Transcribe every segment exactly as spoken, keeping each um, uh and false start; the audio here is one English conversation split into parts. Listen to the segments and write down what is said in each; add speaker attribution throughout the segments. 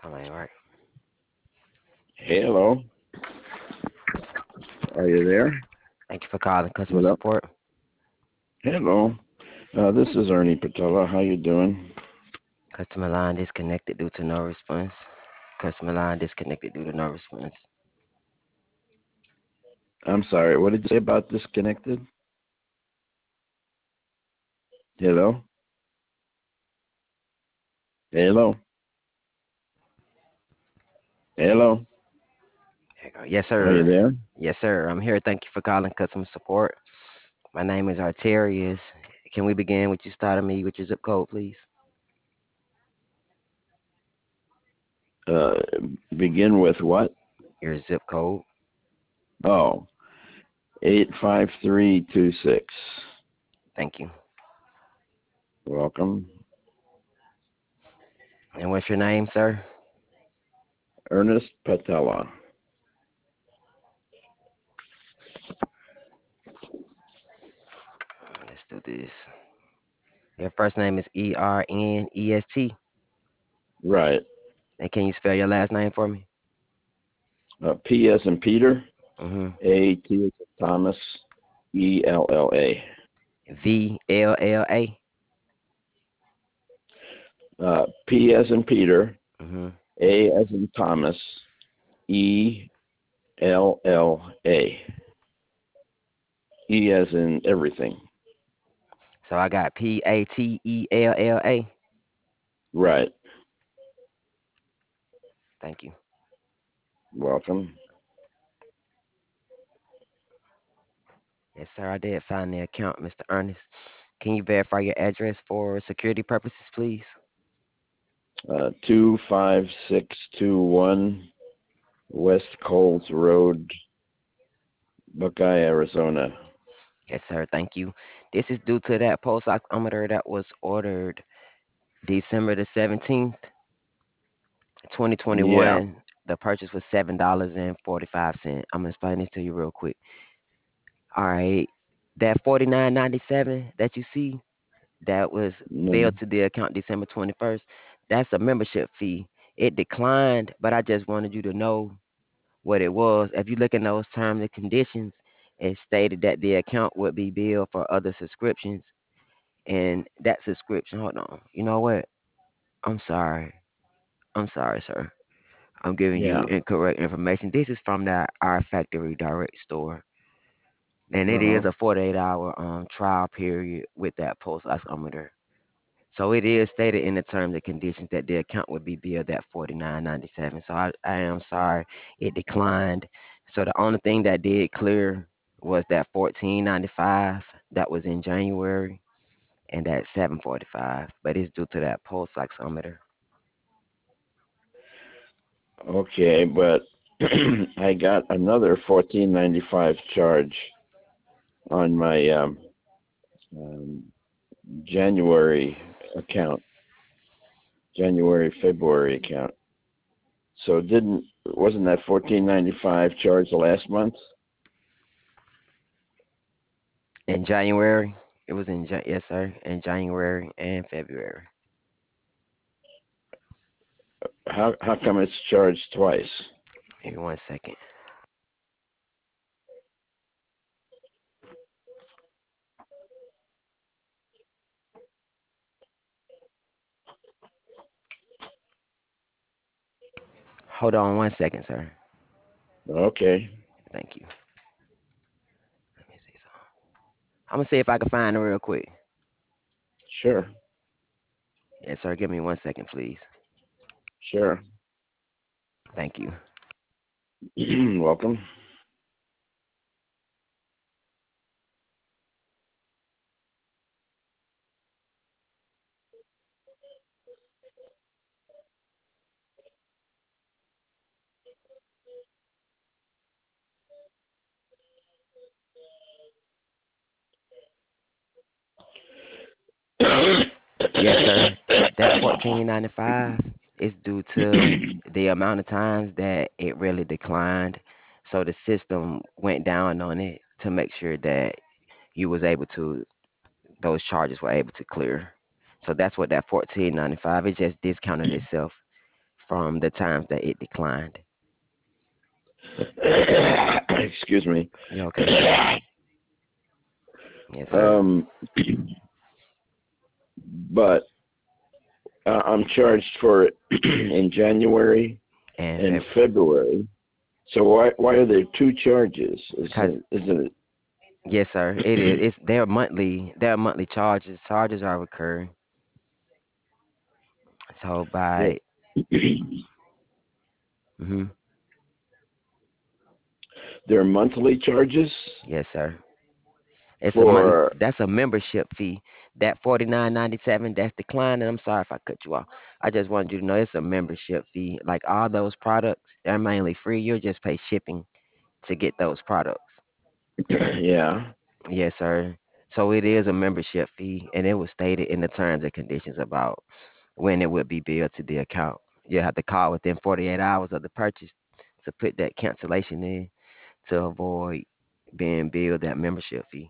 Speaker 1: All right, all right.
Speaker 2: Hello, are you there?
Speaker 1: Thank you for calling customer
Speaker 2: Hello.
Speaker 1: support.
Speaker 2: Hello. Uh, this is Ernie Patella. How you doing?
Speaker 1: Customer line disconnected due to no response. Customer line disconnected due to no response.
Speaker 2: I'm sorry. What did you say about disconnected? Hello. Hello. Hello.
Speaker 1: There you go. Yes,
Speaker 2: Are you
Speaker 1: sir.
Speaker 2: there?
Speaker 1: Yes, sir. I'm here. Thank you for calling customer support. My name is Arterius. Can we begin with you starting me with your zip code, please?
Speaker 2: Uh, begin with what?
Speaker 1: Your zip code.
Speaker 2: Oh, eight five three two six.
Speaker 1: Thank you.
Speaker 2: Welcome,
Speaker 1: And what's your name, sir?
Speaker 2: Ernest Patella.
Speaker 1: Let's do this. Your first name is E R N E S T.
Speaker 2: Right.
Speaker 1: And can you spell your last name for me?
Speaker 2: Uh, P S and Peter.
Speaker 1: Mm-hmm.
Speaker 2: A T as in Thomas. E L L A.
Speaker 1: V L L A.
Speaker 2: Uh, P as in Peter.
Speaker 1: Mm-hmm.
Speaker 2: A as in Thomas. E L L A. E as in everything.
Speaker 1: So I got P A T E L L A.
Speaker 2: Right.
Speaker 1: Thank you.
Speaker 2: Welcome.
Speaker 1: Yes, sir. I did find the account, Mister Ernest. Can you verify your address for security purposes, please?
Speaker 2: Uh, two five six two one West Coles Road, Buckeye, Arizona.
Speaker 1: Yes, sir. Thank you. This is due to that pulse oximeter that was ordered December the seventeenth,
Speaker 2: Yeah.
Speaker 1: twenty twenty-one. The purchase was seven dollars and forty-five cents. I'm gonna explain this to you real quick. All right. That forty-nine ninety-seven that you see that was
Speaker 2: No.
Speaker 1: billed to the account December twenty-first, that's a membership fee. It declined, but I just wanted you to know what it was. If you look in those terms and conditions, it stated that the account would be billed for other subscriptions. And that subscription, hold on. You know what? I'm sorry. I'm sorry, sir. I'm giving you
Speaker 2: Yeah.
Speaker 1: incorrect information. This is from that our factory direct store. And it
Speaker 2: Uh-huh.
Speaker 1: is a forty-eight hour um trial period with that pulse oximeter. So it is stated in the terms and conditions that the account would be billed at forty-nine ninety-seven. So I, I am sorry it declined. So the only thing that did clear was that fourteen ninety-five that was in January and that seven forty-five. But it's due to that pulse oximeter.
Speaker 2: Okay, but I got another fourteen ninety five charge on my um, um, January account, January February account. So didn't wasn't that fourteen ninety five charged last month?
Speaker 1: In January, it was in Ja- yes sir, in January and February.
Speaker 2: How how come it's charged twice?
Speaker 1: Give me one second. Hold on one second, sir.
Speaker 2: Okay,
Speaker 1: Thank you. Let me see something. I'm gonna see if I can find it real quick.
Speaker 2: sure,
Speaker 1: Yes, sir. Give me one second, please.
Speaker 2: sure.
Speaker 1: Thank you.
Speaker 2: Welcome.
Speaker 1: Yes, sir. That fourteen ninety-five is due to the amount of times that it really declined. So the system went down on it to make sure that you was able to those charges were able to clear. So that's what that fourteen ninety-five it just discounted itself. from the times that it declined.
Speaker 2: Excuse me.
Speaker 1: You okay? Yes, sir.
Speaker 2: um, but uh, I'm charged for it in January
Speaker 1: And
Speaker 2: and
Speaker 1: February.
Speaker 2: February. So why why are there two charges? Is
Speaker 1: Because
Speaker 2: it isn't it?
Speaker 1: yes, sir, it is. It's their monthly. Their monthly charges. Charges are recurring. So
Speaker 2: Well,
Speaker 1: by hmm
Speaker 2: there are monthly charges
Speaker 1: yes, sir. It's a monthly.
Speaker 2: for.
Speaker 1: That's a membership fee. That forty nine ninety seven. That's declining. I'm sorry if I cut you off. I just wanted you to know it's a membership fee. Like all those products, they're mainly free. You'll just pay shipping to get those products.
Speaker 2: Yeah.
Speaker 1: Yes, sir. So it is a membership fee, and it was stated in the terms and conditions about when it would be billed to the account. You have to call within forty-eight hours of the purchase to put that cancellation in to avoid being billed that membership fee.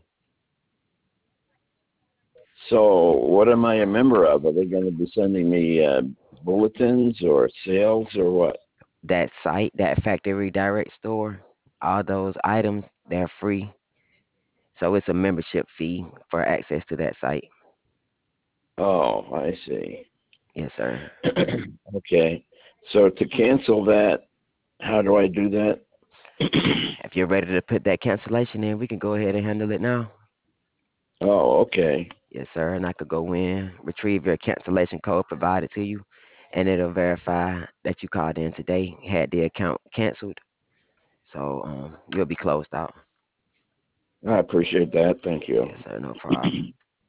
Speaker 2: So what am I a member of? Are they going to be sending me uh, bulletins or sales or what?
Speaker 1: That site, that factory direct store, all those items, they're free. So it's a membership fee for access to that site.
Speaker 2: Oh, I see.
Speaker 1: Yes, sir.
Speaker 2: Okay. So to cancel that, how do I do that?
Speaker 1: If you're ready to put that cancellation in, we can go ahead and handle it now.
Speaker 2: Oh, okay.
Speaker 1: Yes, sir. And I could go in, retrieve your cancellation code provided to you, and it'll verify that you called in today, had the account canceled. So um, you'll be closed out.
Speaker 2: I appreciate that. Thank you.
Speaker 1: Yes, sir. No problem.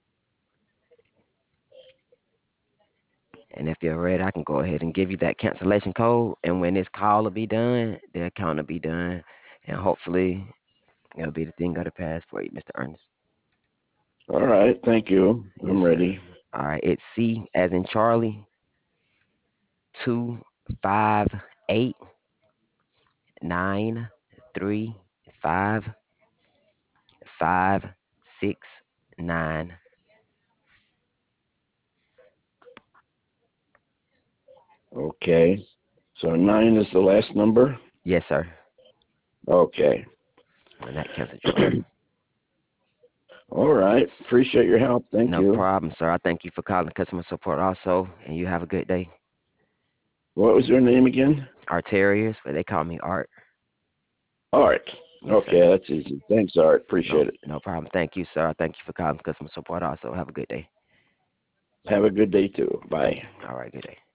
Speaker 1: And if you're ready, I can go ahead and give you that cancellation code. And when this call will be done, the account will be done. And hopefully it'll be the thing of the past for you, mister Ernest.
Speaker 2: All right. Thank you.
Speaker 1: Yes,
Speaker 2: I'm
Speaker 1: sir.
Speaker 2: ready.
Speaker 1: All right. It's C as in Charlie, two five eight nine three five five six nine.
Speaker 2: Okay. So nine is the last number?
Speaker 1: Yes, sir.
Speaker 2: Okay.
Speaker 1: And that cancels your order.
Speaker 2: All right. Appreciate your help. Thank
Speaker 1: No
Speaker 2: you.
Speaker 1: problem, sir. I thank you for calling customer support also, and you have a good day.
Speaker 2: What was your name again?
Speaker 1: Arterius, but they call me Art.
Speaker 2: Art.
Speaker 1: Yes, sir.
Speaker 2: Okay, that's easy. Thanks, Art.
Speaker 1: No,
Speaker 2: Appreciate it.
Speaker 1: no problem. Thank you, sir. I thank you for calling customer support also. Have a good day.
Speaker 2: Have a good day too. Bye.
Speaker 1: All right, good day.